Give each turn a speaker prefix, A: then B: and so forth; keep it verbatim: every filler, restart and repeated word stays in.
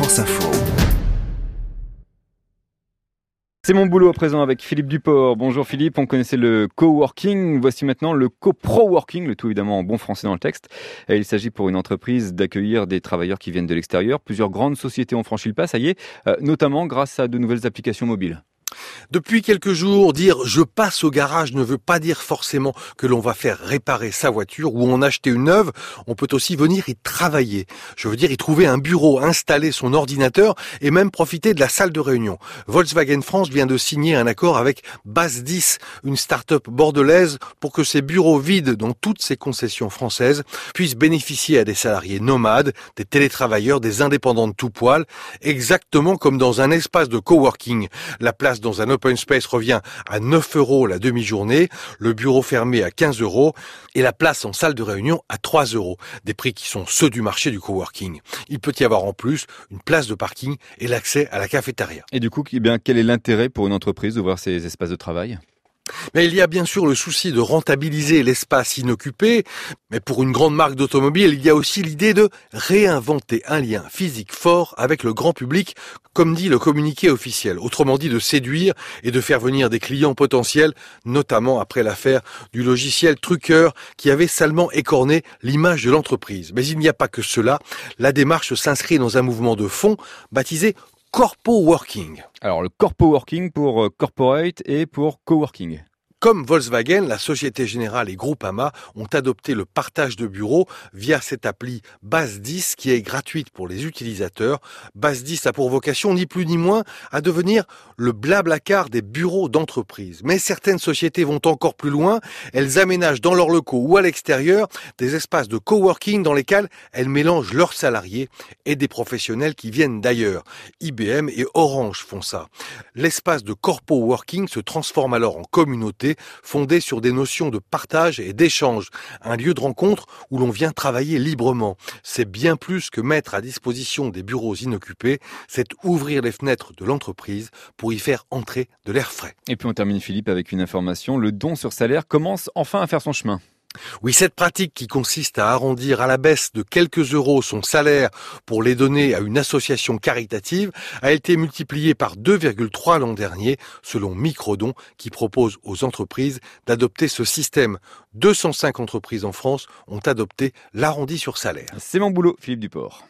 A: France Info.
B: C'est mon boulot à présent avec Philippe Duport. Bonjour Philippe, on connaissait le coworking, voici maintenant le co-pro-working, le tout évidemment en bon français dans le texte. Et il s'agit pour une entreprise d'accueillir des travailleurs qui viennent de l'extérieur. Plusieurs grandes sociétés ont franchi le pas, ça y est, euh, notamment grâce à de nouvelles applications mobiles.
C: Depuis quelques jours, dire « je passe au garage » ne veut pas dire forcément que l'on va faire réparer sa voiture ou en acheter une neuve. On peut aussi venir y travailler. Je veux dire y trouver un bureau, installer son ordinateur et même profiter de la salle de réunion. Volkswagen France vient de signer un accord avec Base dix, une start-up bordelaise, pour que ces bureaux vides dans toutes ces concessions françaises puissent bénéficier à des salariés nomades, des télétravailleurs, des indépendants de tout poil, exactement comme dans un espace de coworking. La place dans un open space revient à neuf euros la demi-journée, le bureau fermé à quinze euros et la place en salle de réunion à trois euros. Des prix qui sont ceux du marché du coworking. Il peut y avoir en plus une place de parking et l'accès à la cafétéria.
B: Et du coup, eh bien, quel est l'intérêt pour une entreprise d'ouvrir ces espaces de travail ?
C: Mais il y a bien sûr le souci de rentabiliser l'espace inoccupé, mais pour une grande marque d'automobile, il y a aussi l'idée de réinventer un lien physique fort avec le grand public, comme dit le communiqué officiel. Autrement dit, de séduire et de faire venir des clients potentiels, notamment après l'affaire du logiciel truqueur qui avait salement écorné l'image de l'entreprise. Mais il n'y a pas que cela. La démarche s'inscrit dans un mouvement de fond baptisé Corpo Working.
B: Alors le corpo working pour euh, corporate et pour coworking.
C: Comme Volkswagen, la Société Générale et Groupama ont adopté le partage de bureaux via cette appli Base dix qui est gratuite pour les utilisateurs. Base dix a pour vocation ni plus ni moins à devenir le Blablacar des bureaux d'entreprise. Mais certaines sociétés vont encore plus loin. Elles aménagent dans leurs locaux ou à l'extérieur des espaces de coworking dans lesquels elles mélangent leurs salariés et des professionnels qui viennent d'ailleurs. I B M et Orange font ça. L'espace de corpo working se transforme alors en communauté fondée sur des notions de partage et d'échange, un lieu de rencontre où l'on vient travailler librement. C'est bien plus que mettre à disposition des bureaux inoccupés, c'est ouvrir les fenêtres de l'entreprise pour y faire entrer de l'air frais.
B: Et puis on termine Philippe avec une information, le don sur salaire commence enfin à faire son chemin.
C: Oui, cette pratique qui consiste à arrondir à la baisse de quelques euros son salaire pour les donner à une association caritative a été multipliée par deux virgule trois l'an dernier, selon Microdon, qui propose aux entreprises d'adopter ce système. deux cent cinq entreprises en France ont adopté l'arrondi sur salaire.
B: C'est mon boulot, Philippe Duport.